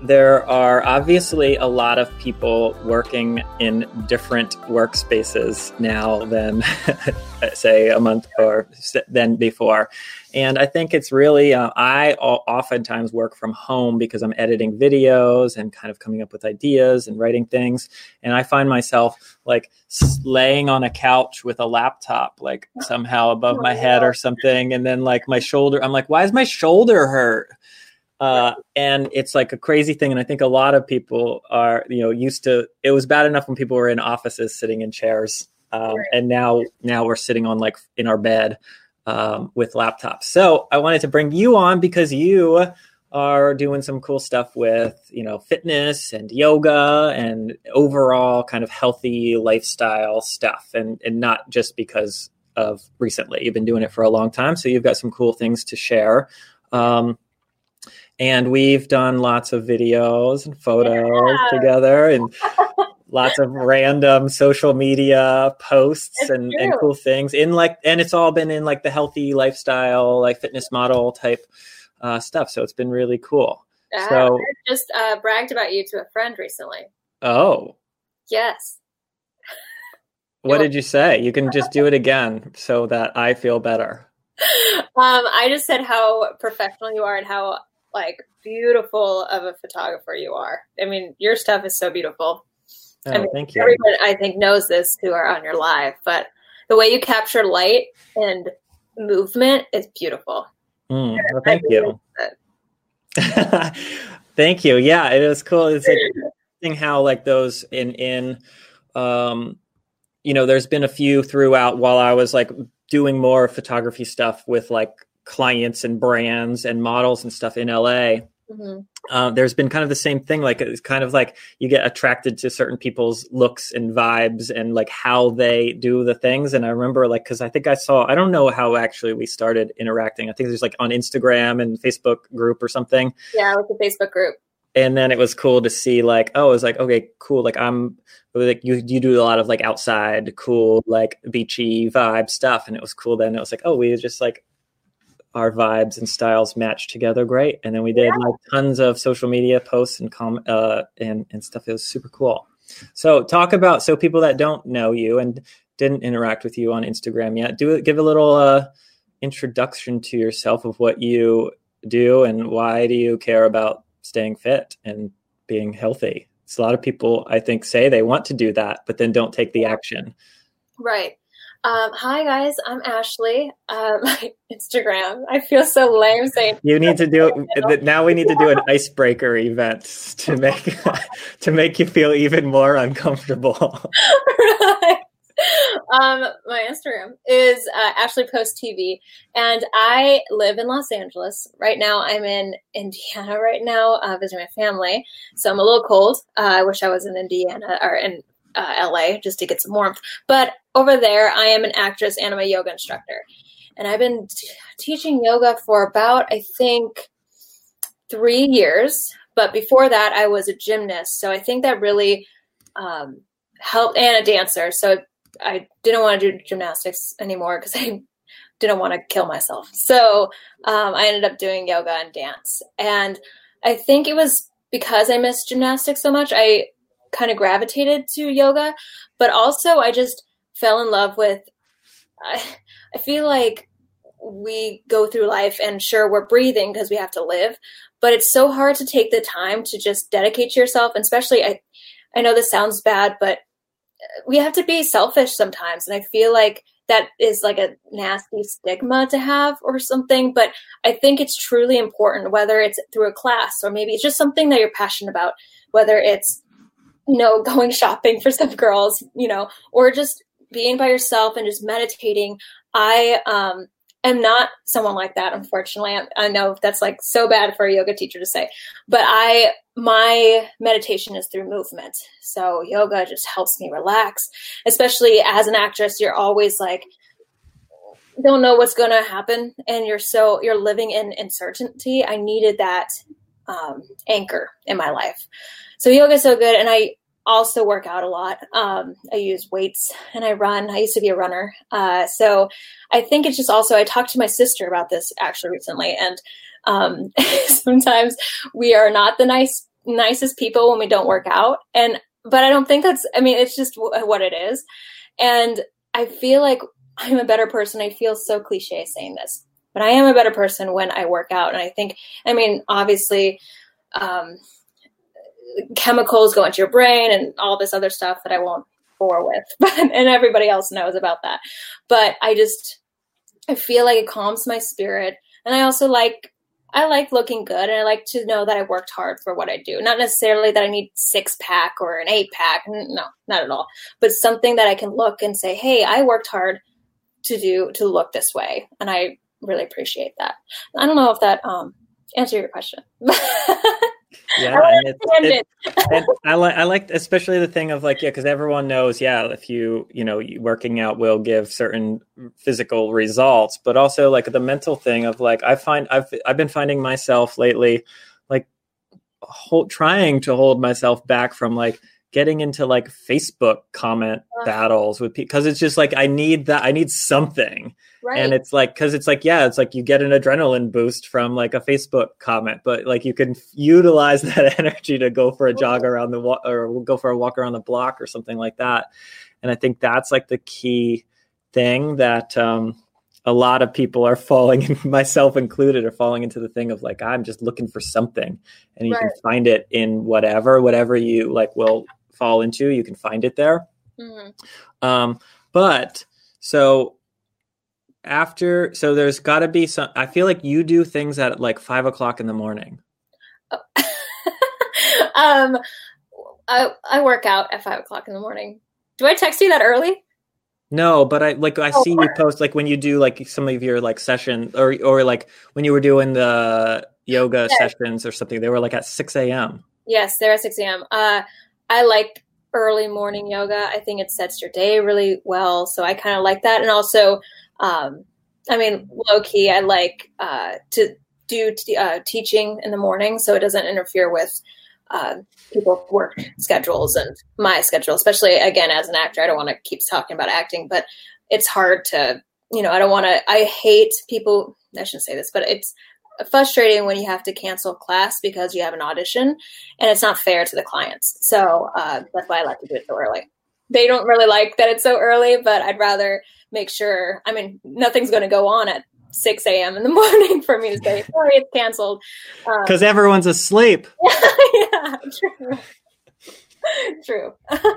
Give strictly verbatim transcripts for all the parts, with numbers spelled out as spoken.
there are obviously a lot of people working in different workspaces now than, say, a month or than before. And I think it's really, uh, I oftentimes work from home because I'm editing videos and kind of coming up with ideas and writing things. And I find myself like laying on a couch with a laptop, like somehow above my head or something. And then like my shoulder, I'm like, why is my shoulder hurt? Uh, and it's like a crazy thing. And I think a lot of people are, you know, used to, it was bad enough when people were in offices sitting in chairs. Um, right. And now, now we're sitting on like in our bed um, with laptops. So I wanted to bring you on because you are doing some cool stuff with, you know, fitness and yoga and overall kind of healthy lifestyle stuff. And, and not just because of recently, you've been doing it for a long time. So you've got some cool things to share. Um, And we've done lots of videos and photos yeah. together and lots of random social media posts and, and cool things in like, and it's all been in like the healthy lifestyle, like fitness model type uh, stuff. So it's been really cool. Uh, so I just uh, bragged about you to a friend recently. Oh. Yes. What did you say? You can just do it again so that I feel better. Um, I just said how professional you are and how like beautiful of a photographer you are. I mean, your stuff is so beautiful. Oh, I mean, thank you. Everyone I think knows this who are on your live, but the way you capture light and movement is beautiful. Mm, well, thank you. Thank you. Yeah, it was cool. It's like interesting how like those in, in, um, you know, there's been a few throughout while I was like doing more photography stuff with like clients and brands and models and stuff in L A. Mm-hmm. Uh, there's been kind of the same thing. Like it's kind of like you get attracted to certain people's looks and vibes and like how they do the things. And I remember like, cause I think I saw, I don't know how actually we started interacting. I think there's like on Instagram and Facebook group or something. Yeah, with the Facebook group. And then it was cool to see like, oh, it was like, okay, cool. Like I'm like, you, you do a lot of like outside cool, like beachy vibe stuff. And it was cool. Then it was like, oh, we just like, our vibes and styles matched together great. And then we did yeah. like tons of social media posts and com uh, and, and stuff. It was super cool. So talk about, so people that don't know you and didn't interact with you on Instagram yet, do give a little uh, introduction to yourself of what you do and why do you care about staying fit and being healthy? It's a lot of people, I think, say they want to do that, but then don't take the action. Right. Um, hi guys, I'm Ashley. Um, my Instagram. I feel so lame saying. You need to do it now. We need to do an icebreaker event to make to make you feel even more uncomfortable. Right. Um, my Instagram is uh, Ashley Post T V, and I live in Los Angeles right now. I'm in Indiana right now, uh, visiting my family, so I'm a little cold. Uh, I wish I was in Indiana or in uh, L A just to get some warmth, but. Over there, I am an actress and I'm a yoga instructor. And I've been t- teaching yoga for about, I think, three years. But before that, I was a gymnast. So I think that really um, helped, and a dancer. So I didn't want to do gymnastics anymore because I didn't want to kill myself. So um, I ended up doing yoga and dance. And I think it was because I missed gymnastics so much, I kind of gravitated to yoga. But also, I just fell in love with, I, I feel like we go through life and sure we're breathing because we have to live, but it's so hard to take the time to just dedicate to yourself. And especially, I, I know this sounds bad, but we have to be selfish sometimes. And I feel like that is like a nasty stigma to have or something, but I think it's truly important, whether it's through a class or maybe it's just something that you're passionate about, whether it's, you know, going shopping for some girls, you know, or just being by yourself and just meditating. I um, am not someone like that, unfortunately. I, I know that's like so bad for a yoga teacher to say, but I, my meditation is through movement. So yoga just helps me relax, especially as an actress. You're always like, don't know what's going to happen. And you're so, you're living in uncertainty. I needed that um, anchor in my life. So yoga is so good. And I also work out a lot. Um, I use weights and I run. I used to be a runner. Uh, so I think it's just also, I talked to my sister about this actually recently. And um, sometimes we are not the nice nicest people when we don't work out. And, but I don't think that's, I mean, it's just w- what it is. And I feel like I'm a better person. I feel so cliche saying this, but I am a better person when I work out. And I think, I mean, obviously, um, chemicals go into your brain and all this other stuff that I won't bore with, but, and everybody else knows about that. But I just, I feel like it calms my spirit. And I also like, I like looking good, and I like to know that I worked hard for what I do. Not necessarily that I need six pack or an eight pack. No, not at all. But something that I can look and say, hey, I worked hard to do, to look this way. And I really appreciate that. I don't know if that um, answered your question. Yeah, and, it, it, and I like I like especially the thing of like, yeah, because everyone knows, yeah, if you you know working out will give certain physical results, but also like the mental thing of like I find I've I've been finding myself lately like hold, trying to hold myself back from like getting into like Facebook comment uh, battles with people, because it's just like I need that I need something. Right. And it's like, because it's like, yeah, it's like you get an adrenaline boost from like a Facebook comment, but like you can utilize that energy to go for a jog around the wa- or go for a walk around the block or something like that. And I think that's like the key thing that um, a lot of people are falling, myself included, are falling into the thing of like, I'm just looking for something, and you right. can find it in whatever, whatever you like will fall into, you can find it there. Mm-hmm. Um, but so after, so there's got to be some, I feel like you do things at like five o'clock in the morning. Oh. um, I, I work out at five o'clock in the morning. Do I text you that early? No, but I like, I oh, see you post like when you do like some of your like session or, or like when you were doing the yoga yes. sessions or something, they were like at six a.m. Yes, they're at six a.m. Uh, I like early morning yoga. I think it sets your day really well. So I kind of like that. And also, Um, I mean, low key, I like uh, to do t- uh, teaching in the morning, so it doesn't interfere with uh, people's work schedules and my schedule, especially, again, as an actor. I don't want to keep talking about acting, but it's hard to, you know, I don't want to, I hate people, I shouldn't say this, but it's frustrating when you have to cancel class because you have an audition, and it's not fair to the clients. So uh, that's why I like to do it so early. They don't really like that it's so early, but I'd rather make sure, I mean, nothing's going to go on at six a.m. in the morning for me to say, sorry, it's canceled. Because um, everyone's asleep. Yeah, true. True.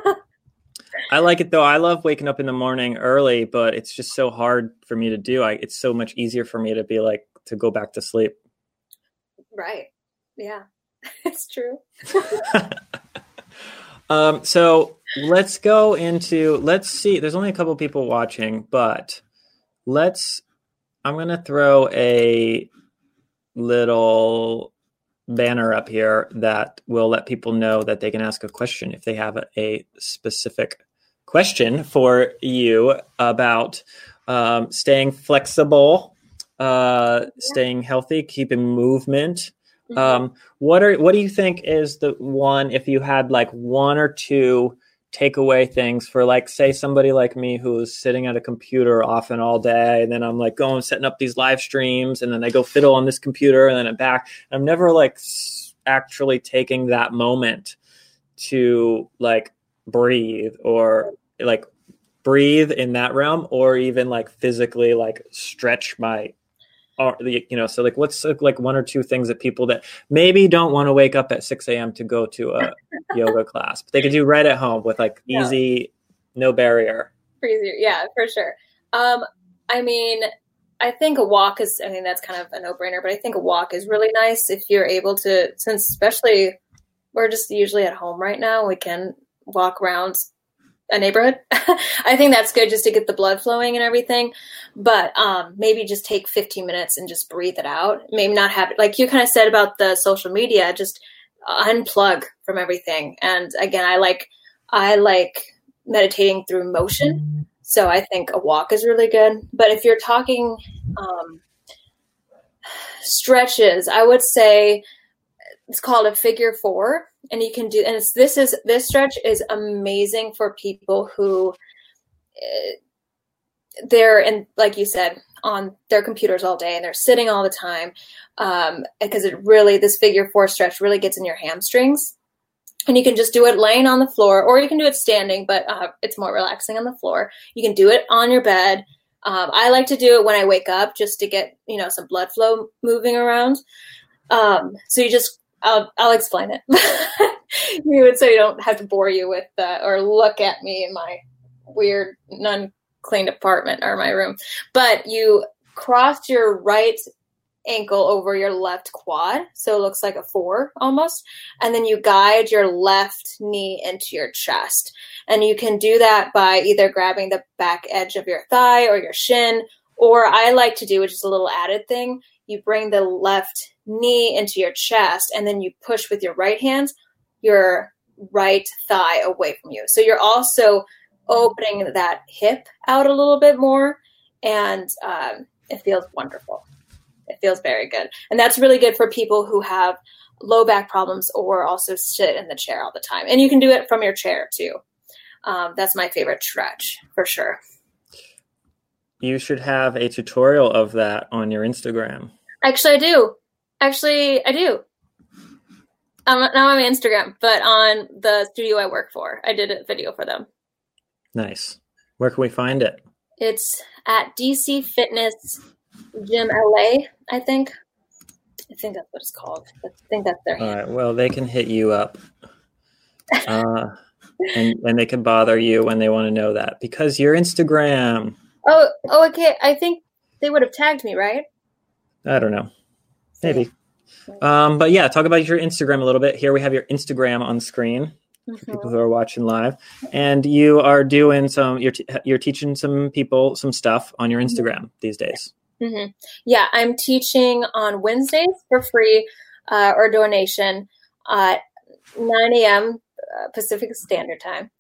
I like it though. I love waking up in the morning early, but it's just so hard for me to do. I, it's so much easier for me to be like, to go back to sleep. Right. Yeah, it's true. um, so let's go into, let's see, there's only a couple people watching, but let's, I'm going to throw a little banner up here that will let people know that they can ask a question if they have a, a specific question for you about um, staying flexible, uh, staying healthy, keeping movement. Mm-hmm. Um, what are, what do you think is the one, if you had like one or two takeaway things for like, say somebody like me who's sitting at a computer often all day, and then I'm like going setting up these live streams, and then I go fiddle on this computer, and then I'm back. I'm never like actually taking that moment to like breathe or like breathe in that realm, or even like physically like stretch my, or, you know, so like what's like one or two things that people that maybe don't want to wake up at six a.m. to go to a yoga class, but they could do right at home with like easy, no, no barrier. Easier. Yeah, for sure. Um, I mean, I think a walk is, I mean, that's kind of a no-brainer, but I think a walk is really nice if you're able to, since especially we're just usually at home right now, we can walk around a neighborhood. I think that's good just to get the blood flowing and everything. But um, maybe just take fifteen minutes and just breathe it out. Maybe not have it, like you kind of said about the social media, just unplug from everything. And again, I like, I like meditating through motion. So I think a walk is really good. But if you're talking um, stretches, I would say it's called a figure four. And you can do, and it's, this is, this stretch is amazing for people who uh, they're in, like you said, on their computers all day and they're sitting all the time, um, because it really, this figure four stretch really gets in your hamstrings. And you can just do it laying on the floor, or you can do it standing, but uh, it's more relaxing on the floor. You can do it on your bed. Um, I like to do it when I wake up just to get, you know, some blood flow moving around. Um, so you just, I'll, I'll explain it. You would, so you don't have to bore you with, uh, or look at me in my weird, non-cleaned apartment or my room. But you cross your right ankle over your left quad, so it looks like a four almost, and then you guide your left knee into your chest. And you can do that by either grabbing the back edge of your thigh or your shin, or I like to do, which is a little added thing, you bring the left knee into your chest and then you push with your right hand your right thigh away from you. So you're also opening that hip out a little bit more, and um, it feels wonderful. It feels very good. And that's really good for people who have low back problems or also sit in the chair all the time. And you can do it from your chair too. Um, that's my favorite stretch for sure. You should have a tutorial of that on your Instagram. Actually, I do. Actually, I do. Um, not on my Instagram, but on the studio I work for. I did a video for them. Nice. Where can we find it? It's at D C Fitness Gym L A, I think. I think that's what it's called. I think that's their All right. Well, they can hit you up. Uh, and, and they can bother you when they want to know that, because your Instagram. Oh, oh, okay. I think they would have tagged me, right? I don't know. Maybe. Um, but yeah, talk about your Instagram a little bit. Here we have your Instagram on screen for mm-hmm. people who are watching live, and you are doing some, you're, t- you're teaching some people some stuff on your Instagram mm-hmm. these days. Mm-hmm. Yeah, I'm teaching on Wednesdays for free uh, or donation at nine a.m. Uh, Pacific Standard Time.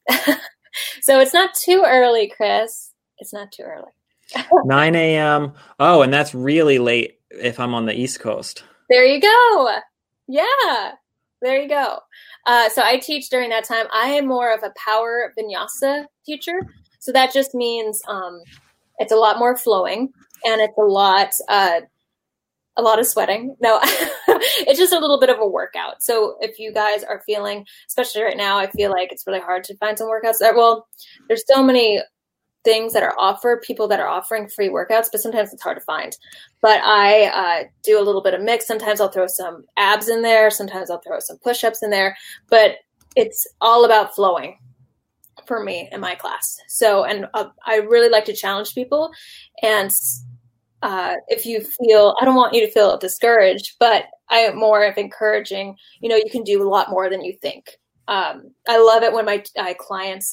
So it's not too early, Chris. It's not too early. nine a.m. Oh, and that's really late if I'm on the East Coast. There you go. Yeah, there you go. Uh, so I teach during that time. I am more of a power vinyasa teacher. So that just means um, it's a lot more flowing. And it's a lot, uh, a lot of sweating. No, it's just a little bit of a workout. So if you guys are feeling, especially right now, I feel like it's really hard to find some workouts that, well, there's so many things that are offered, people that are offering free workouts, but sometimes it's hard to find. But I uh, do a little bit of mix. Sometimes I'll throw some abs in there. Sometimes I'll throw some push-ups in there. But it's all about flowing for me in my class. So, and uh, I really like to challenge people. And Uh, if you feel, I don't want you to feel discouraged, but I am more of encouraging, you know, you can do a lot more than you think. Um, I love it when my uh, clients,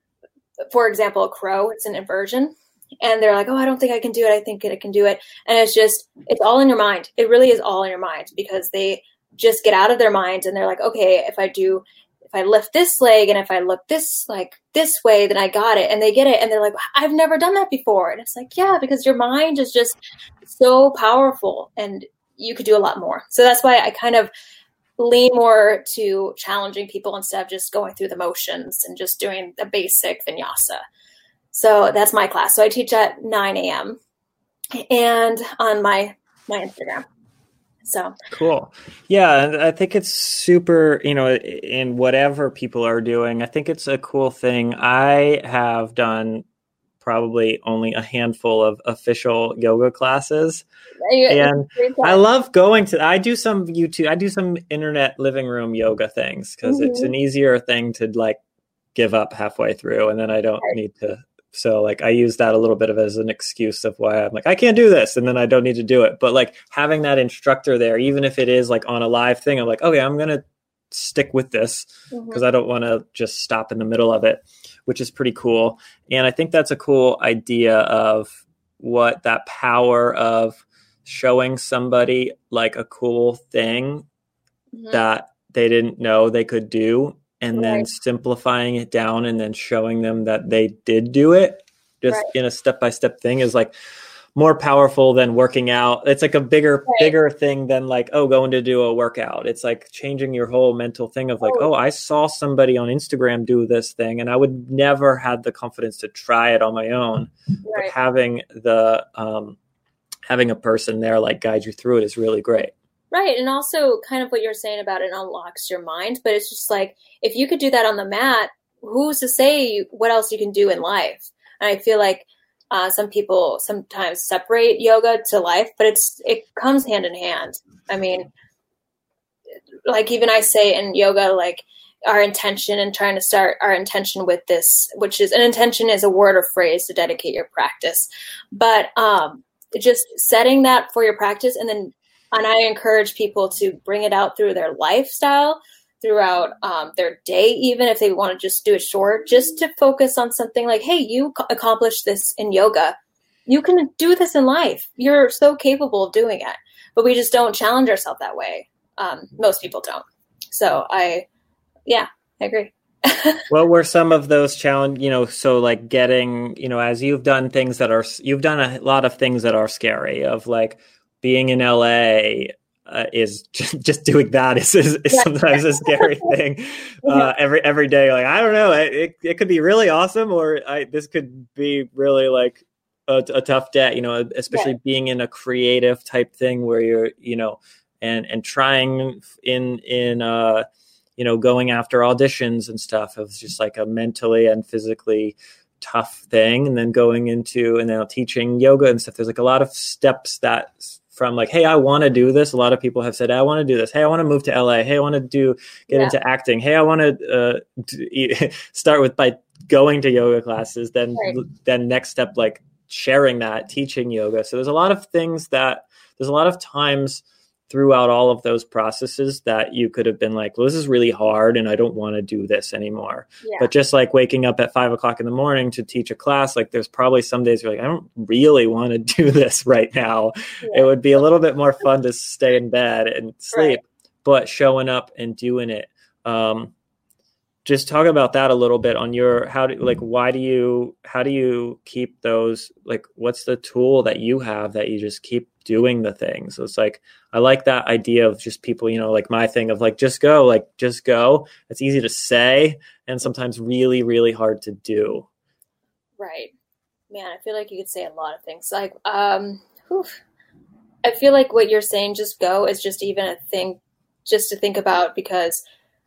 for example, a crow, it's an inversion, and they're like, oh, I don't think I can do it. I think I can do it. And it's just, it's all in your mind. It really is all in your mind, because they just get out of their mind and they're like, okay, if I do, if I lift this leg and if I look this, like this way, then I got it. And they get it. And they're like, I've never done that before. And it's like, yeah, because your mind is just so powerful and you could do a lot more. So that's why I kind of lean more to challenging people instead of just going through the motions and just doing the basic vinyasa. So that's my class. So I teach at nine a.m. and on my, my Instagram. So cool. Yeah. I think it's super, you know, in whatever people are doing, I think it's a cool thing. I have done probably only a handful of official yoga classes. And I love going to, I do some YouTube, I do some internet living room yoga things because mm-hmm. it's an easier thing to like give up halfway through. And then I don't right. need to. So like I use that a little bit of as an excuse of why I'm like, I can't do this. And then I don't need to do it. But like having that instructor there, even if it is like on a live thing, I'm like, okay, I'm going to stick with this because mm-hmm. I don't want to just stop in the middle of it, which is pretty cool. And I think that's a cool idea of what that power of showing somebody like a cool thing mm-hmm. that they didn't know they could do. And then right. simplifying it down and then showing them that they did do it just right. in a step-by-step thing is like more powerful than working out. It's like a bigger, right. bigger thing than like, oh, going to do a workout. It's like changing your whole mental thing of like, oh, oh I saw somebody on Instagram do this thing and I would never have the confidence to try it on my own. Right. But having the, um, having a person there like guide you through it is really great. Right. And also kind of what you're saying about it unlocks your mind. But it's just like, if you could do that on the mat, who's to say what else you can do in life? And I feel like uh, some people sometimes separate yoga to life, but it's it comes hand in hand. I mean, like even I say in yoga, like our intention and trying to start our intention with this, which is an intention is a word or phrase to dedicate your practice. But um, just setting that for your practice, and then and I encourage people to bring it out through their lifestyle, throughout um, their day, even if they want to just do it short, just to focus on something like, hey, you accomplished this in yoga. You can do this in life. You're so capable of doing it. But we just don't challenge ourselves that way. Um, most people don't. So I, yeah, I agree. What were some of those challenge, you know, so like getting, you know, as you've done things that are, you've done a lot of things that are scary, of like being in L A, Uh, is just, just doing that is, is, is yeah. sometimes a scary thing. Uh, every every day, like I don't know, it it could be really awesome, or I, this could be really like a, a tough day. You know, especially yeah. being in a creative type thing where you're, you know, and and trying in in uh, you know, going after auditions and stuff. It was just like a mentally and physically tough thing, and then going into and then teaching yoga and stuff. There's like a lot of steps that. From like, hey, I want to do this. A lot of people have said, I want to do this. Hey, I want to move to L A. Hey, I want to do get yeah. into acting. Hey, I want to uh, do, start with by going to yoga classes. Then, right. then next step, like sharing that, teaching yoga. So there's a lot of things that there's a lot of times throughout all of those processes that you could have been like, well, this is really hard and I don't want to do this anymore. Yeah. But just like waking up at five o'clock in the morning to teach a class, like there's probably some days you're like, I don't really want to do this right now. Yeah. It would be a little bit more fun to stay in bed and sleep, right. but showing up and doing it. Um, just talk about that a little bit on your, how do like, why do you, how do you keep those, like, what's the tool that you have that you just keep doing the things? So it's like, I like that idea of just people, you know, like my thing of like, just go, like, just go. It's easy to say and sometimes really, really hard to do. Right. Man, I feel like you could say a lot of things. Like, um, whew. I feel like what you're saying, just go, is just even a thing just to think about, because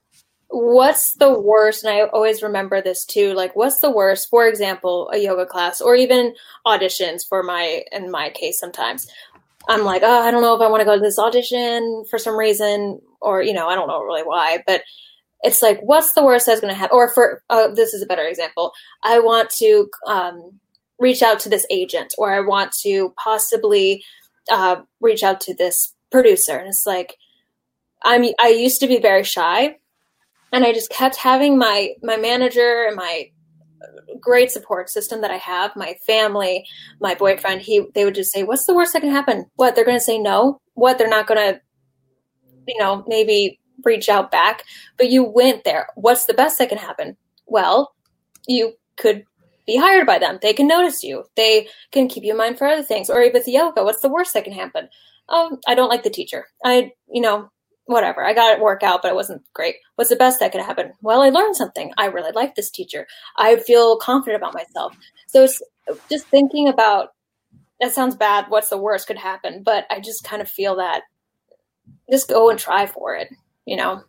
what's the worst, and I always remember this too, like what's the worst, for example, a yoga class or even auditions for my, in my case, sometimes I'm like, oh, I don't know if I want to go to this audition for some reason, or, you know, I don't know really why, but it's like, what's the worst that's going to happen? Or for, uh, this is a better example. I want to um, reach out to this agent, or I want to possibly uh, reach out to this producer. And it's like, I'm, I used to be very shy. And I just kept having my, my manager and my great support system that I have, my family, my boyfriend, he, they would just say, what's the worst that can happen? What, they're going to say no? What, they're not going to, you know, maybe reach out back, but you went there. What's the best that can happen? Well, you could be hired by them. They can notice you. They can keep you in mind for other things. Or with yoga, what's the worst that can happen? Um, I don't like the teacher. I, you know, whatever. I got it work out, but it wasn't great. What's the best that could happen? Well, I learned something. I really like this teacher. I feel confident about myself. So it's just thinking about, that sounds bad. What's the worst could happen? But I just kind of feel that just go and try for it, you know?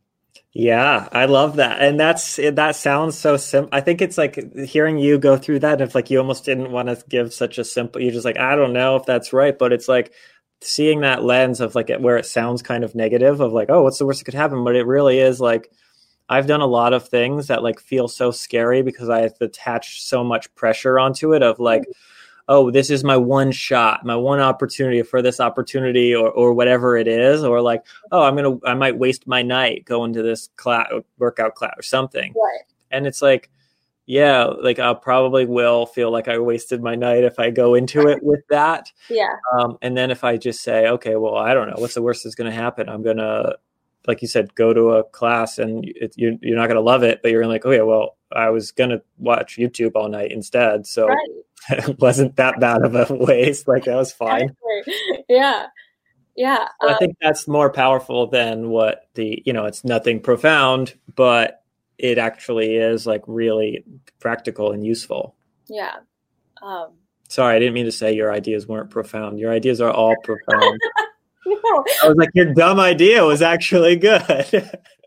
Yeah, I love that. And that's, that sounds so simple. I think it's like hearing you go through that. If like you almost didn't want to give such a simple, you're just like, I don't know if that's right, but it's like, seeing that lens of like where it sounds kind of negative of like, oh, what's the worst that could happen? But it really is like, I've done a lot of things that like feel so scary because I have attached so much pressure onto it of like, oh, this is my one shot, my one opportunity for this opportunity or, or whatever it is. Or like, oh, I'm going to, I might waste my night going to this class, workout class or something. Right. And it's like, yeah, like I probably will feel like I wasted my night if I go into it with that. Yeah. Um, and then if I just say, okay, well, I don't know, what's the worst that's going to happen? I'm going to, like you said, go to a class and it, you're, you're not going to love it, but you're like, okay, well, I was going to watch YouTube all night instead. So right. It wasn't that bad of a waste. Like that was fine. Yeah. Yeah. So um, I think that's more powerful than what the, you know, it's nothing profound, but it actually is like really practical and useful. Yeah. Um, Sorry, I didn't mean to say your ideas weren't profound. Your ideas are all profound. No. I was like, your dumb idea was actually good.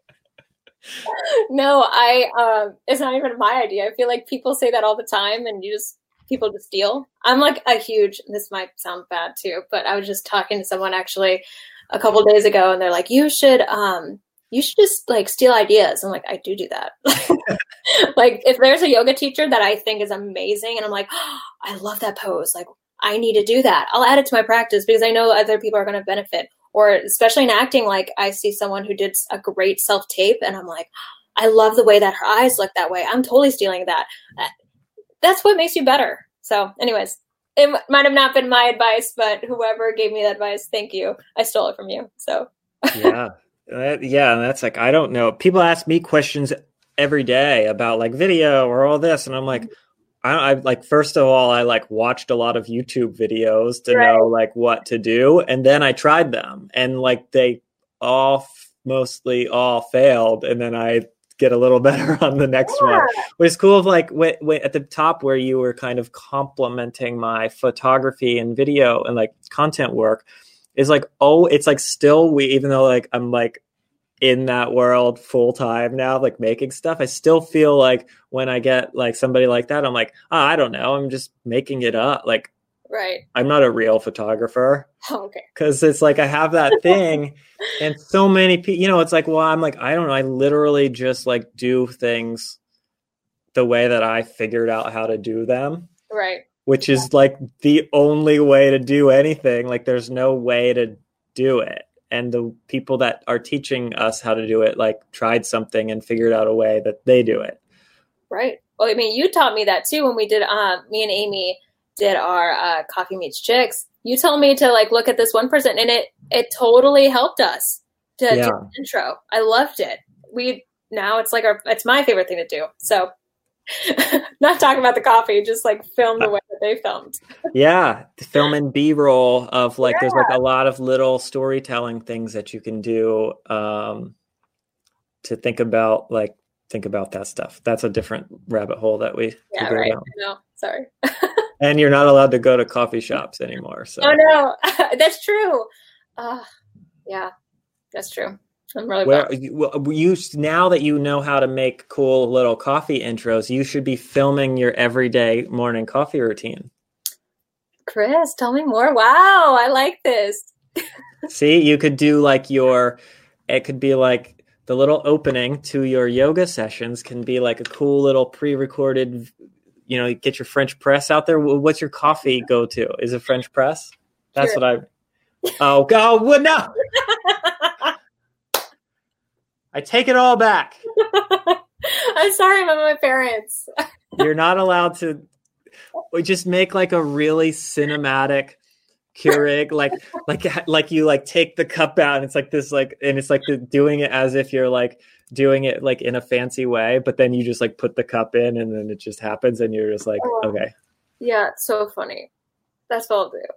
No, I, um, it's not even my idea. I feel like people say that all the time and you just, people just steal. I'm like a huge, this might sound bad too, but I was just talking to someone actually a couple of days ago and they're like, you should, um, you should just like steal ideas. I'm like, I do do that. Like if there's a yoga teacher that I think is amazing and I'm like, oh, I love that pose. Like I need to do that. I'll add it to my practice because I know other people are going to benefit. Or especially in acting, like I see someone who did a great self-tape and I'm like, I love the way that her eyes look that way. I'm totally stealing that. That's what makes you better. So anyways, it m- might have not been my advice, but whoever gave me that advice, thank you. I stole it from you. So yeah. That, yeah. And that's like, I don't know. People ask me questions every day about like video or all this. And I'm like, I, I like, first of all, I like watched a lot of YouTube videos to right. know like what to do. And then I tried them and like they all f- mostly all failed. And then I get a little better on the next yeah. one, which is cool. Of like w- w- at the top where you were kind of complimenting my photography and video and like content work is like, oh, it's like still we, even though like I'm like in that world full time now, like making stuff, I still feel like when I get like somebody like that, I'm like, oh, I don't know. I'm just making it up. Like, right. I'm not a real photographer. Oh, okay. Cause it's like, I have that thing and so many people, you know, it's like, well, I'm like, I don't know. I literally just like do things the way that I figured out how to do them. Right. Which is like the only way to do anything. Like there's no way to do it. And the people that are teaching us how to do it, like tried something and figured out a way that they do it. Right. Well, I mean, you taught me that too when we did, um, me and Amy did our uh, Coffee Meets Chicks. You told me to like look at this one person and it, it totally helped us to yeah. do the intro. I loved it. We, now it's like our, it's my favorite thing to do. So not talking about the coffee, just like film the way that they filmed. Yeah. Filming B-roll of like, yeah. there's like a lot of little storytelling things that you can do um, to think about, like, think about that stuff. That's a different rabbit hole that we yeah, go right. down. No, sorry. And you're not allowed to go to coffee shops anymore. So. Oh no, that's true. Uh, yeah, that's true. I'm really Where you, you now that you know how to make cool little coffee intros, you should be filming your everyday morning coffee routine. Chris, tell me more. Wow, I like this. See, you could do like your, it could be like the little opening to your yoga sessions can be like a cool little pre-recorded, you know, get your French press out there. What's your coffee go to? Is it French press? That's sure. what I, oh God, what no. I take it all back. I'm sorry about my parents. You're not allowed to we just make like a really cinematic Keurig, like like like you like take the cup out and it's like this like and it's like the, doing it as if you're like doing it like in a fancy way, but then you just like put the cup in and then it just happens and you're just like, oh, okay. Yeah, it's so funny. That's what I'll do.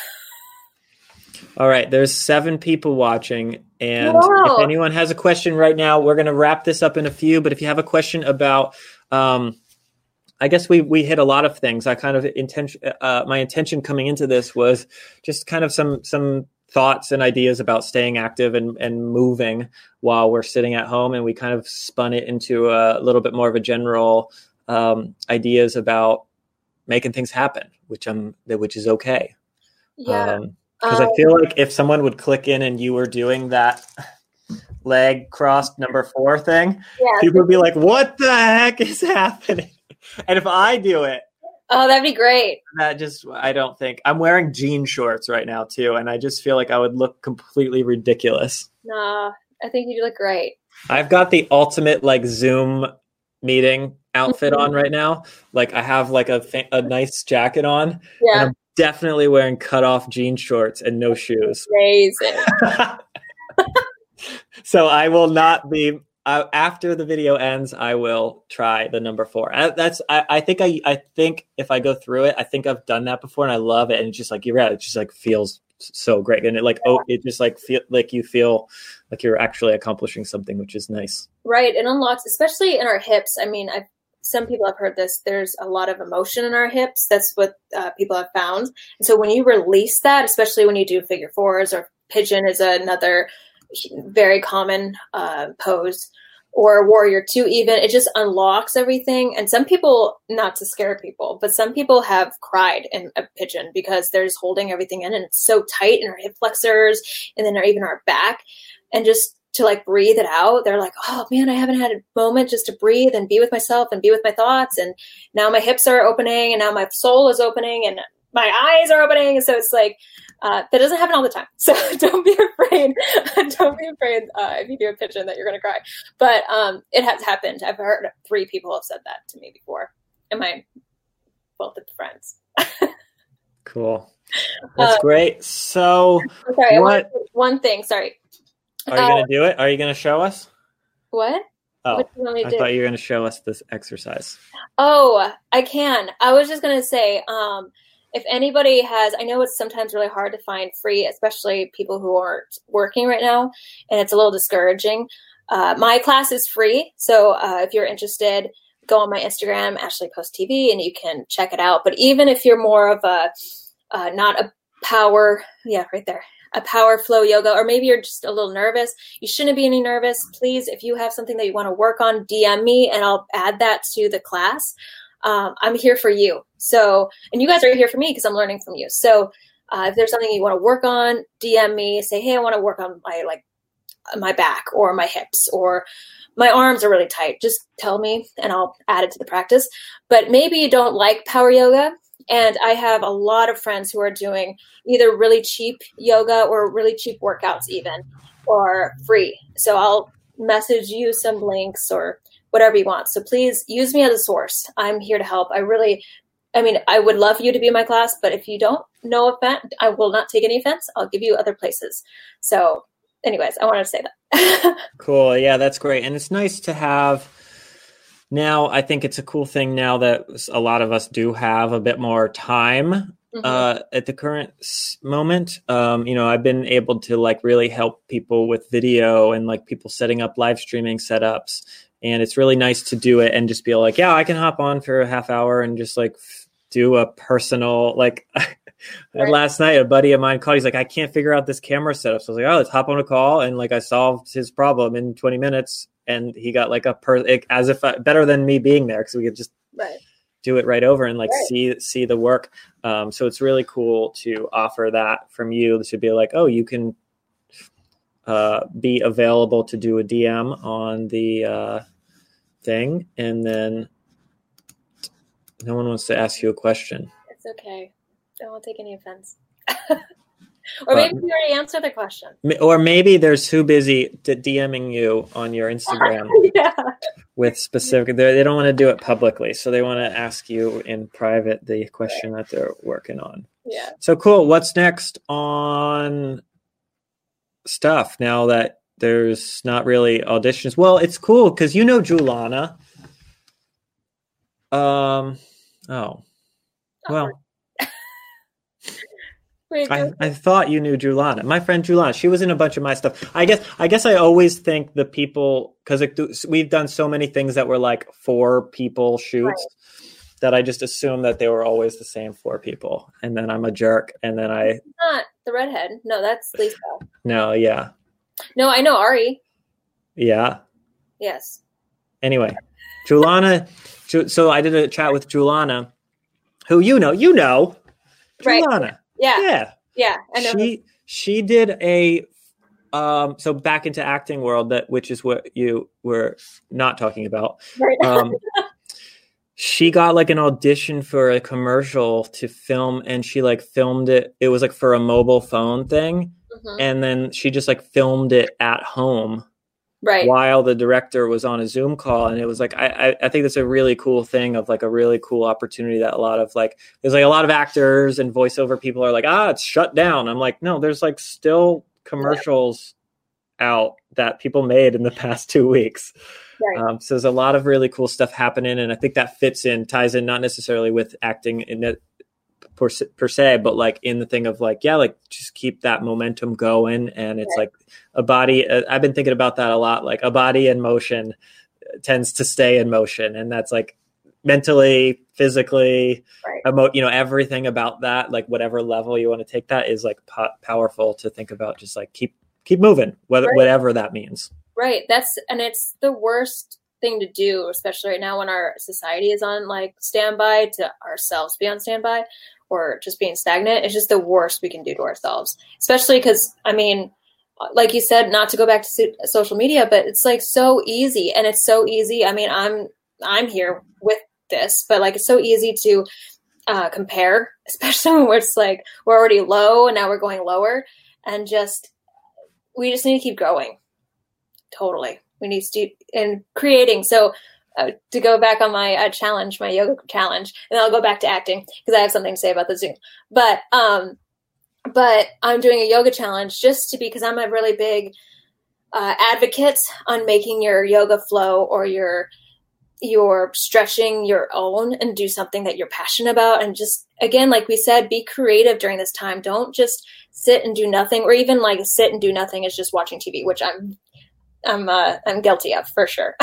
All right, there's seven people watching, and Whoa. If anyone has a question right now, we're going to wrap this up in a few, but if you have a question about, um, I guess we we hit a lot of things. I kind of intention, uh, my intention coming into this was just kind of some some thoughts and ideas about staying active and, and moving while we're sitting at home, and we kind of spun it into a little bit more of a general um, ideas about making things happen, which I'm which is okay. Yeah. Um, Because um, I feel like if someone would click in and you were doing that leg crossed number four thing, yeah, people would be like, what the heck is happening? And if I do it. Oh, that'd be great. That just, I don't think, I'm wearing jean shorts right now too. And I just feel like I would look completely ridiculous. Nah, I think you look great. I've got the ultimate like Zoom meeting outfit mm-hmm. on right now. Like I have like a, a nice jacket on. Yeah. And I'm definitely wearing cut-off jean shorts and no shoes. Amazing. So I will not be uh, after the video ends. I will try the number four. I, that's I, I think I I think if I go through it, I think I've done that before and I love it. And it's just like you're right. It just like feels so great, and it like oh, it just like feel like you feel like you're actually accomplishing something, which is nice. Right, it unlocks, especially in our hips. I mean, I've some people have heard this, there's a lot of emotion in our hips. That's what uh, people have found. And so when you release that, especially when you do figure fours, or pigeon is another very common uh, pose, or warrior two even, it just unlocks everything. And some people, not to scare people, but some people have cried in a pigeon because they're just holding everything in and it's so tight in our hip flexors and then even our back. And just to like breathe it out, they're like, oh man, I haven't had a moment just to breathe and be with myself and be with my thoughts. And now my hips are opening and now my soul is opening and my eyes are opening. And so it's like, Uh, that doesn't happen all the time. So don't be afraid. Don't be afraid uh, if you do a pigeon that you're going to cry. But um, it has happened. I've heard three people have said that to me before. And my both of the friends. Cool. That's uh, great. So sorry, what, one thing. Sorry. Are you uh, going to do it? Are you going to show us? What? Oh, what do you want me to I do? thought you were going to show us this exercise. Oh, I can. I was just going to say, um, if anybody has, I know it's sometimes really hard to find free, especially people who aren't working right now, and it's a little discouraging. Uh, my class is free, so uh, if you're interested, go on my Instagram, Ashley Post T V, and you can check it out. But even if you're more of a, uh, not a power, yeah, right there, a power flow yoga, or maybe you're just a little nervous, you shouldn't be any nervous. Please, if you have something that you want to work on, D M me, and I'll add that to the class. Um, I'm here for you. So, and you guys are here for me because I'm learning from you. So uh, if there's something you want to work on, D M me, say, hey, I want to work on my, like my back or my hips or my arms are really tight. Just tell me and I'll add it to the practice. But maybe you don't like power yoga. And I have a lot of friends who are doing either really cheap yoga or really cheap workouts even, or free. So I'll message you some links or whatever you want. So please use me as a source. I'm here to help. I really, I mean, I would love you to be in my class, but if you don't, no offense, I will not take any offense. I'll give you other places. So anyways, I wanted to say that. Cool. Yeah, that's great. And it's nice to have now. I think it's a cool thing now that a lot of us do have a bit more time mm-hmm. uh, at the current moment. Um, you know, I've been able to like really help people with video and like people setting up live streaming setups. And it's really nice to do it and just be like, yeah, I can hop on for a half hour and just like f- do a personal, like right. Last night, a buddy of mine called, he's like, I can't figure out this camera setup. So I was like, oh, let's hop on a call. And like, I solved his problem in twenty minutes and he got like a per like, as if I, better than me being there. Cause we could just right. do it right over and like right. see, see the work. Um, so it's really cool to offer that from you to be like, oh, you can uh, be available to do a D M on the, uh, thing, and then no one wants to ask you a question. It's okay. I won't take any offense. Or maybe uh, you already answered the question. Or maybe they're too busy to DMing you on your Instagram yeah. with specific. They don't want to do it publicly, so they want to ask you in private the question right. that they're working on. Yeah. So cool. What's next on stuff now that there's not really auditions? Well, it's cool because you know Julana. Um. Oh. Well. Wait, I, I thought you knew Julana. My friend Julana. She was in a bunch of my stuff. I guess. I guess I always think the people because we've done so many things that were like four people shoots right. that I just assume that they were always the same four people, and then I'm a jerk, and then I. Not the redhead. No, that's Lisa. No. Yeah. No, I know Ari. Yeah. Yes. Anyway, Julana. So I did a chat with Julana, who you know, you know, Julana. Right. Yeah. Yeah. Yeah. I know. She she did a um. So back into acting world, that which is what you were not talking about. Right. Um, she got like an audition for a commercial to film, and she like filmed it. It was like for a mobile phone thing. Mm-hmm. And then she just like filmed it at home right. while the director was on a Zoom call. And it was like, I, I, I think that's a really cool thing of like a really cool opportunity that a lot of like, there's like a lot of actors and voiceover people are like, ah, it's shut down. I'm like, no, there's like still commercials yeah. out that people made in the past two weeks. Right. Um, so there's a lot of really cool stuff happening. And I think that fits in, ties in, not necessarily with acting in it, Per se, per se, but like in the thing of like, yeah, like just keep that momentum going. And it's right. like a body. Uh, I've been thinking about that a lot. Like a body in motion tends to stay in motion. And that's like mentally, physically, right. emo- you know, everything about that, like whatever level you want to take that is like po- powerful to think about. Just like keep keep moving, whether Right. whatever that means. Right. That's and it's the worst thing to do, especially right now when our society is on like standby, to ourselves be on standby or just being stagnant. It's just the worst we can do to ourselves, especially because, I mean, like you said, not to go back to so- social media, but it's like so easy and it's so easy. I mean, I'm, I'm here with this, but like, it's so easy to uh, compare, especially when it's like, we're already low and now we're going lower, and just, we just need to keep going. Totally. We need to keep and creating. So uh, to go back on my uh, challenge, my yoga challenge, and then I'll go back to acting because I have something to say about the Zoom, but, um, But I'm doing a yoga challenge just to be, because I'm a really big uh, advocate on making your yoga flow or your your stretching your own, and do something that you're passionate about. And just, again, like we said, be creative during this time. Don't just sit and do nothing, or even like sit and do nothing is just watching T V, which I'm I'm uh, I'm guilty of for sure.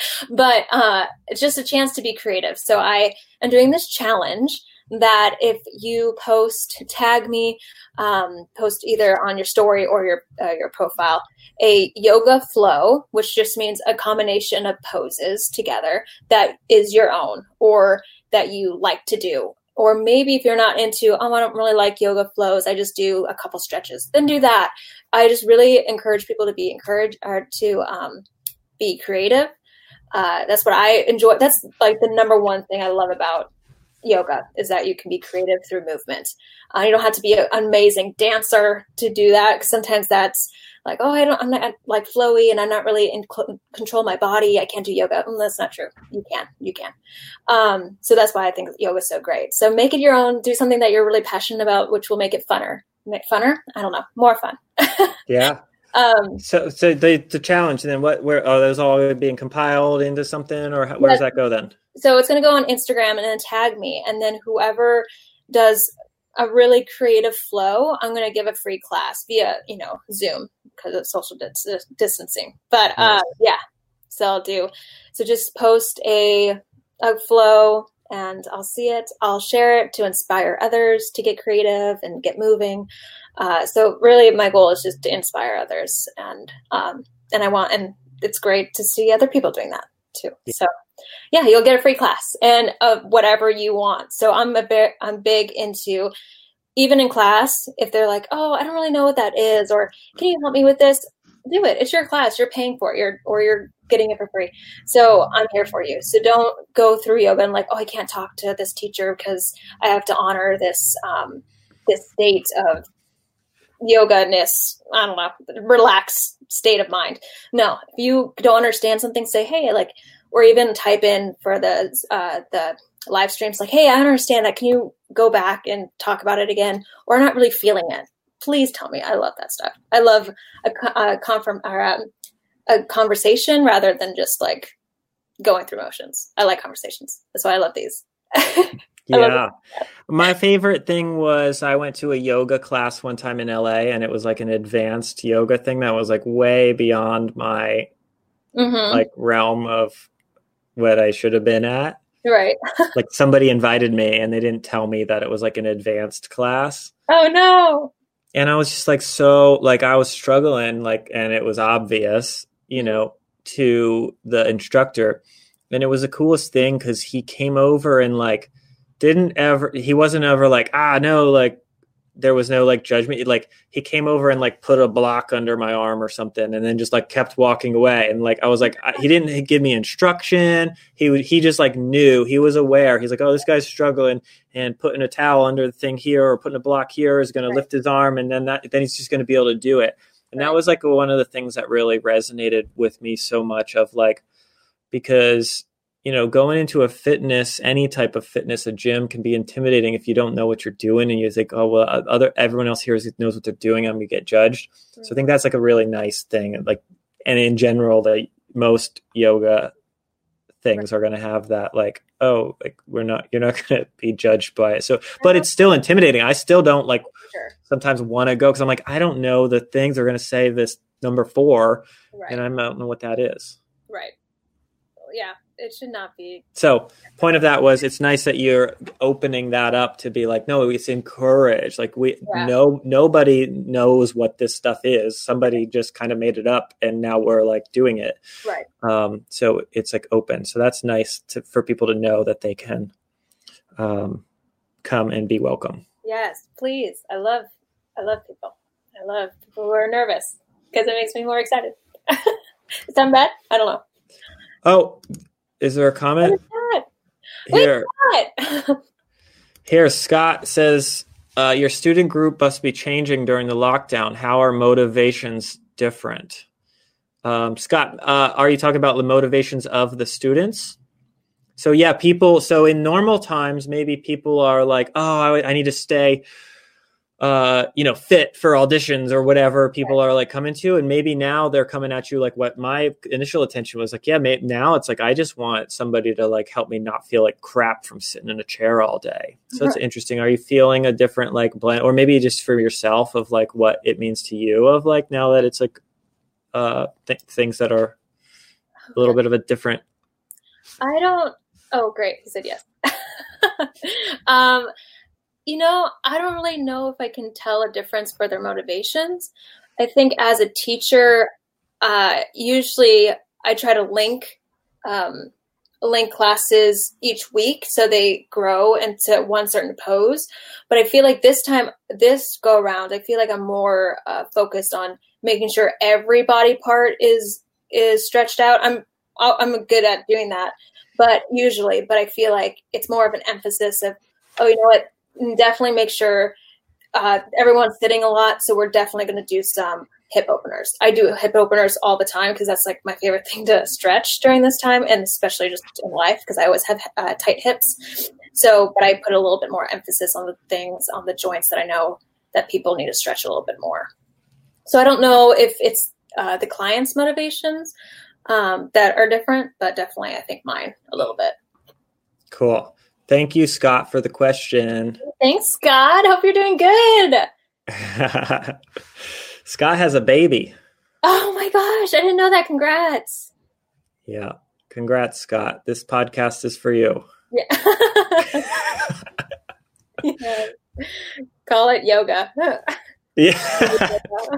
But uh, it's just a chance to be creative. So I am doing this challenge that if you post, tag me, um, post either on your story or your uh, your profile, a yoga flow, which just means a combination of poses together that is your own or that you like to do. Or maybe if you're not into, oh, I don't really like yoga flows, I just do a couple stretches, then do that. I just really encourage people to be encouraged or to um, be creative. Uh, that's what I enjoy. That's like the number one thing I love about yoga, is that you can be creative through movement. Uh, you don't have to be an amazing dancer to do that, because sometimes that's like, oh, I don't, I'm not like flowy and I'm not really in cl- control of my body. I can't do yoga. Mm, that's not true. You can, you can. Um, so that's why I think yoga is so great. So make it your own. Do something that you're really passionate about, which will make it funner. Make funner? I don't know. More fun. Yeah. Um, so, so the the challenge, and then what? Where are those all being compiled into something, or how, where yeah, does that go then? So it's going to go on Instagram and then tag me, and then whoever does a really creative flow, I'm going to give a free class via, you know, Zoom, because of social dis- distancing. But uh, Nice. yeah, so I'll do. So just post a a flow, and I'll see it. I'll share it to inspire others to get creative and get moving. Uh, so really, my goal is just to inspire others, and um, and I want, and it's great to see other people doing that too. Yeah. So yeah, you'll get a free class and uh, whatever you want. So I'm a bit, I'm big into, even in class, if they're like, oh, I don't really know what that is, or can you help me with this? Do it. It's your class. You're paying for it. You're, or you're getting it for free. So I'm here for you. So don't go through yoga and like, oh, I can't talk to this teacher because I have to honor this, um, this state of yoga-ness, I don't know, relaxed state of mind. No, if you don't understand something, say, hey, like, or even type in for the uh, the live streams, like, hey, I don't understand that. Can you go back and talk about it again? Or I'm not really feeling it. Please tell me. I love that stuff. I love a, a, confirm, or, um, a conversation rather than just like going through motions. I like conversations. That's why I love these. Yeah. My favorite thing was I went to a yoga class one time in L A, and it was like an advanced yoga thing that was like way beyond my mm-hmm. like realm of what I should have been at. Right. Like somebody invited me and they didn't tell me that it was like an advanced class. Oh no. And I was just like, so like I was struggling, like, and it was obvious, you know, to the instructor. And it was the coolest thing because he came over and like, didn't ever, he wasn't ever like, ah, no, like there was no like judgment. Like he came over and like put a block under my arm or something, and then just like kept walking away. And like, I was like, I, he didn't give me instruction. He he just like knew, he was aware. He's like, oh, this guy's struggling, and putting a towel under the thing here or putting a block here is going right. to lift his arm. And then that, then he's just going to be able to do it. And right. that was like one of the things that really resonated with me so much, of like, because you know, going into a fitness, any type of fitness, a gym can be intimidating if you don't know what you're doing and you think, oh, well, other everyone else here knows what they're doing. I'm going to get judged. Mm-hmm. So I think that's like a really nice thing. Like, and in general, that most yoga things right. are going to have that, like, oh, like we're not, you're not going to be judged by it. So, but it's still intimidating. I still don't like sure. sometimes want to go because I'm like, I don't know the things they're going to say this number four, right. and I don't know what that is. Right. yeah, it should not be. So point of that was, it's nice that you're opening that up to be like, no, it's encouraged. Like we, Yeah. no, nobody knows what this stuff is. Somebody just kind of made it up and now we're like doing it. Right. Um, so it's like open. So that's nice to, for people to know that they can um, come and be welcome. Yes, please. I love, I love people. I love people who are nervous because it makes me more excited. Is that bad? I don't know. Oh, is there a comment? What Here, what? here, Scott says, uh, your student group must be changing during the lockdown. How are motivations different? Um, Scott, uh, are you talking about the motivations of the students? So yeah, people, so in normal times, maybe people are like, oh, I, I need to stay, uh, you know, fit for auditions or whatever people are like coming to. And maybe now they're coming at you like what my initial attention was like, yeah, maybe now it's like, I just want somebody to like help me not feel like crap from sitting in a chair all day. So it's interesting. Are you feeling a different like blend, or maybe just for yourself of like what it means to you of like now that it's like uh, th- things that are a little bit of a different. I don't. Oh, great. He said yes. um, you know, I don't really know if I can tell a difference for their motivations. I think as a teacher, uh, usually I try to link um, link classes each week so they grow into one certain pose. But I feel like this time, this go around, I feel like I'm more uh, focused on making sure every body part is is stretched out. I'm I'm good at doing that. But usually, but I feel like it's more of an emphasis of, oh, you know what, definitely make sure uh, everyone's sitting a lot. So we're definitely going to do some hip openers. I do hip openers all the time because that's like my favorite thing to stretch during this time. And especially just in life because I always have uh, tight hips. So, but I put a little bit more emphasis on the things, on the joints that I know that people need to stretch a little bit more. So I don't know if it's uh, the client's motivations Um, that are different, but definitely I think mine a little bit. Cool. Thank you, Scott, for the question. Thanks, Scott. Hope you're doing good. Scott has a baby. Oh my gosh, I didn't know that. Congrats. Yeah. Congrats, Scott. This podcast is for you. Yeah. Yeah. Call it yoga. Yeah.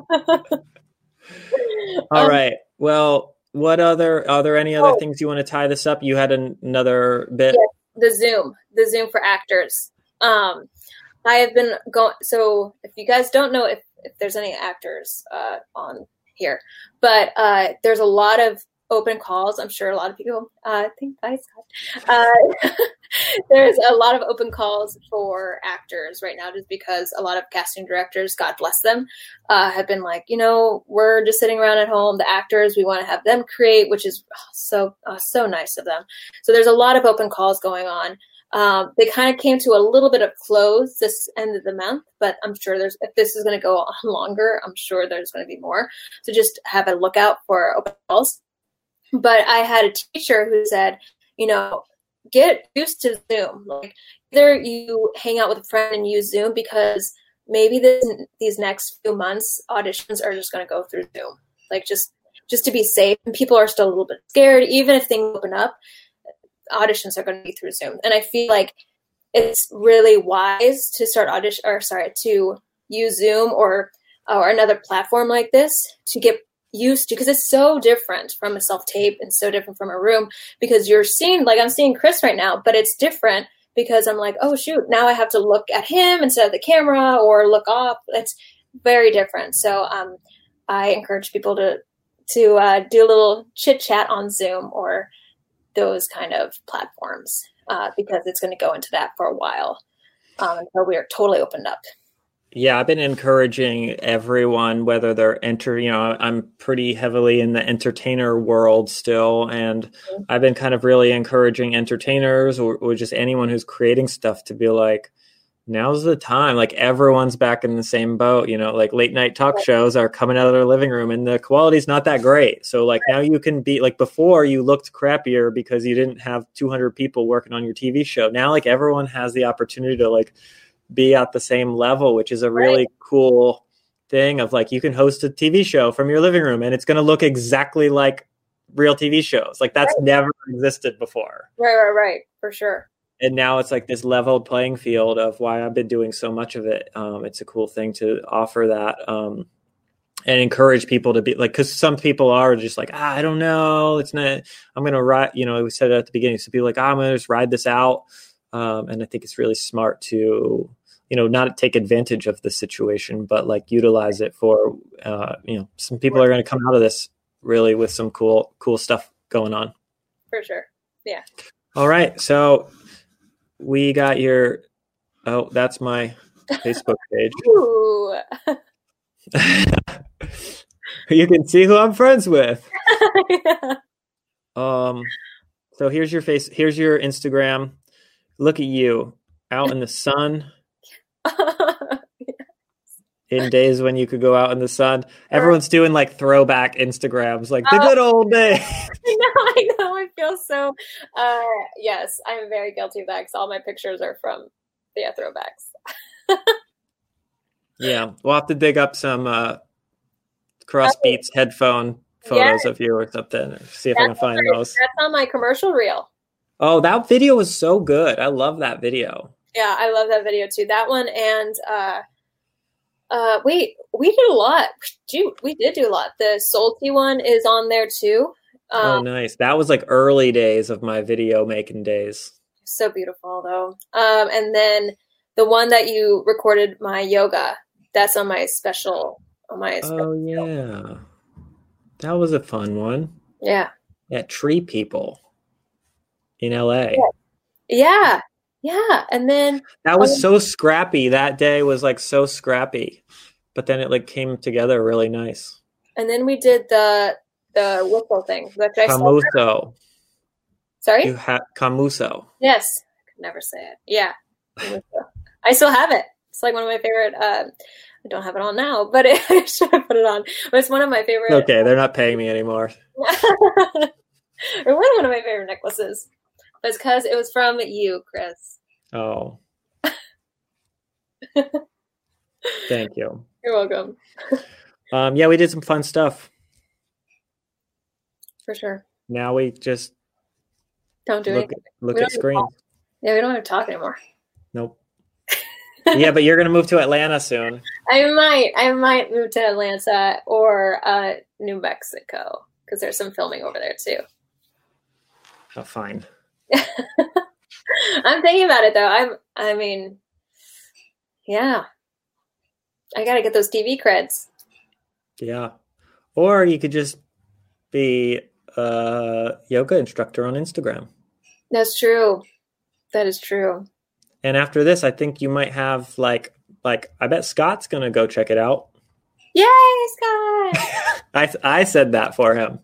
All um, right. Well, what other, are there any other oh, things you want to tie this up? You had an, another bit. yes, the Zoom, the Zoom for actors. Um, I have been going, so if you guys don't know if, if there's any actors uh, on here, but uh, there's a lot of open calls. I'm sure a lot of people uh, think, bye, Scott. Uh, there's a lot of open calls for actors right now just because a lot of casting directors, God bless them, uh, have been like, you know, we're just sitting around at home. The actors, we want to have them create, which is so, uh, so nice of them. So there's a lot of open calls going on. Um, they kind of came to a little bit of close this end of the month, but I'm sure there's, if this is going to go on longer, I'm sure there's going to be more. So just have a lookout for open calls. But I had a teacher who said, you know, get used to Zoom. Like either you hang out with a friend and use Zoom because maybe this, these next few months auditions are just going to go through Zoom. Like just, just to be safe. And people are still a little bit scared. Even if things open up, auditions are going to be through Zoom. And I feel like it's really wise to start audition or sorry, to use Zoom or, or another platform like this to get used to, because it's so different from a self-tape and so different from a room because you're seeing, like I'm seeing Chris right now, but it's different because I'm like, oh shoot, now I have to look at him instead of the camera or look off. It's very different. So um, I encourage people to, to uh, do a little chit chat on Zoom or those kind of platforms uh, because it's going to go into that for a while um, until we are totally opened up. Yeah, I've been encouraging everyone, whether they're enter, you know, I'm pretty heavily in the entertainer world still. And mm-hmm. I've been kind of really encouraging entertainers or, or just anyone who's creating stuff to be like, now's the time. Like everyone's back in the same boat, you know, like late night talk shows are coming out of their living room and the quality's not that great. So like now you can be like, before you looked crappier because you didn't have two hundred people working on your T V show. Now, like everyone has the opportunity to like be at the same level, which is a really right. cool thing of like, you can host a T V show from your living room and it's going to look exactly like real T V shows. Like that's right. never existed before. Right, right, right. For sure. And now it's like this leveled playing field of why I've been doing so much of it. Um, it's a cool thing to offer that um, and encourage people to be like, because some people are just like, ah, I don't know. It's not, I'm going to ride, you know, we said it at the beginning. So people are like, oh, I'm going to just ride this out. Um, and I think it's really smart to, you know, not take advantage of the situation, but like utilize it for, uh, you know, some people are going to come out of this really with some cool, cool stuff going on. For sure. Yeah. All right. So we got your, oh, that's my Facebook page. Ooh. You can see who I'm friends with. Yeah. Um, so here's your face. Here's your Instagram. Look at you out in the sun. In days when you could go out in the sun. Everyone's doing like throwback Instagrams, like the good old days. I know, I know. I feel so, uh, yes, I'm very guilty of that because all my pictures are from the yeah, throwbacks. Yeah, we'll have to dig up some uh, Crossbeats headphone photos yeah. of you or something. See if that's I can find my, those. That's on my commercial reel. Oh, that video was so good. I love that video. Yeah, I love that video too. That one and uh, uh, wait, we did a lot. Dude, we did do a lot. The Salty one is on there too. Um, oh, nice. That was like early days of my video making days. So beautiful though. Um, and then the one that you recorded my yoga, that's on my special, on my special Oh yeah. Video. That was a fun one. Yeah. At Tree People in L A. Yeah. Yeah. And then that was so scrappy. That day was like so scrappy, but then it like came together really nice. And then we did the, the whistle thing. Which I Camuso. Sorry? You ha- Camuso. Yes. I could never say it. Yeah. I still have it. It's like one of my favorite, uh, I don't have it on now, but it, I should have put it on. But it's one of my favorite. Okay. They're not paying me anymore. Or one of my favorite necklaces. But it's because it was from you, Chris. Oh. Thank you. You're welcome. Um, yeah, we did some fun stuff. For sure. Now we just don't do look, anything. Look at screens. Yeah, we don't have to talk anymore. Nope. Yeah, but you're going to move to Atlanta soon. I might. I might move to Atlanta or uh, New Mexico because there's some filming over there too. Oh, fine. I'm thinking about it though. I'm. I mean, yeah. I got to get those T V creds. Yeah. Or you could just be a yoga instructor on Instagram. That's true. That is true. And after this, I think you might have like, like I bet Scott's going to go check it out. Yay, Scott! I I said that for him.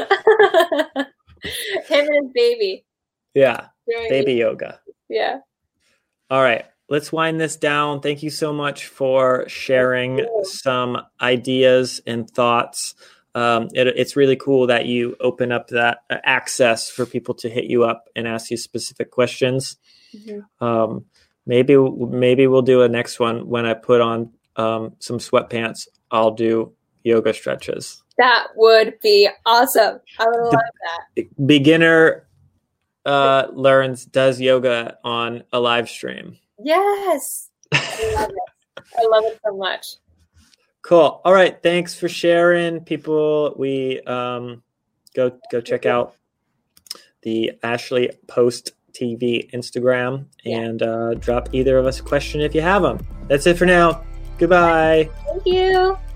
Him and his baby. Yeah. Doing baby yoga. Yeah. All right. Let's wind this down. Thank you so much for sharing some ideas and thoughts. Um, it, it's really cool that you open up that access for people to hit you up and ask you specific questions. Mm-hmm. Um, maybe maybe we'll do a next one when I put on um, some sweatpants. I'll do yoga stretches. That would be awesome. I would love the that. Beginner uh, learns does yoga on a live stream. Yes. I love it. I love it so much. Cool. All right. Thanks for sharing, people. We um, go go check out the Ashley Post T V Instagram and uh, drop either of us a question if you have them. That's it for now. Goodbye. Thank you.